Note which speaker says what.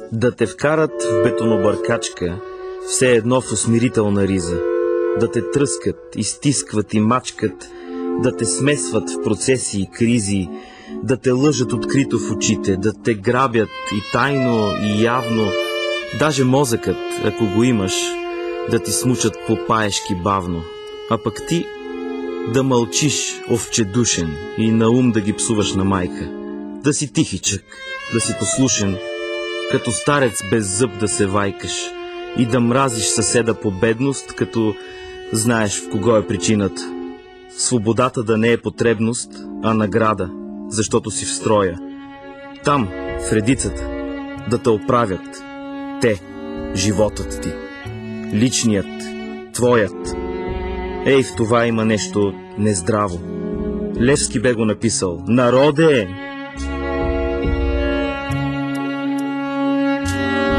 Speaker 1: Да те вкарат в бетонобъркачка, все едно в усмирителна риза. Да те тръскат, изтискват и мачкат, да те смесват в процеси и кризи, да те лъжат открито в очите, да те грабят и тайно, и явно, даже мозъкът, ако го имаш, да ти смучат по паешки бавно. А пък ти да мълчиш, овчедушен, и на ум да ги псуваш на майка. Да си тихичък, да си послушен, като старец без зъб да се вайкаш и да мразиш съседа по бедност, като знаеш в кого е причината. Свободата да не е потребност, а награда, защото си в строя. Там, в редицата, да те оправят. Те, животът ти. Личният, твоят. Ей, в това има нещо нездраво. Левски бе го написал. Народе!